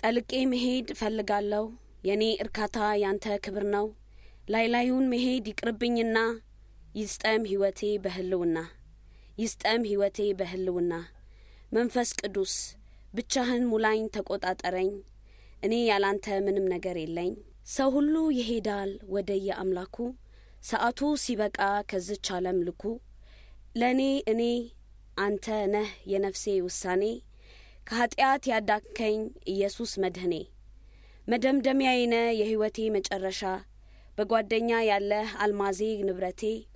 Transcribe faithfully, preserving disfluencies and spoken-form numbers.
ጠልቄ መሄድ ፈልጋለሁ የኔ እርካታ ያንተ ክብር ነው ላይ ላዩን መሄድ ይቅርብኝና ይስጠም ህይወቴ በህልውና ይስጠም ህይወቴ በህልውና መንፈስ ቅዱስ ብቻህን ሙላኝ ተቆጣጣረኝ እኔ ያላንተ ምንም ነገር የለኝ ሰው ሁሉ ይሄዳል ወደየ አምላኩ ሰዓቱ ሲበቃ ከዚች ዓለም ልኩ ለኔ እኔ አንተ ነህ የነፍሴ ውሳኔ ከኃጢአት ያዳከኝ ኢየሱስ መድህኔ መደምደሚያዬ ነህ የህይወቴ መጨረሻ በጓደኛ ያለ አልማዜ ንብረቴ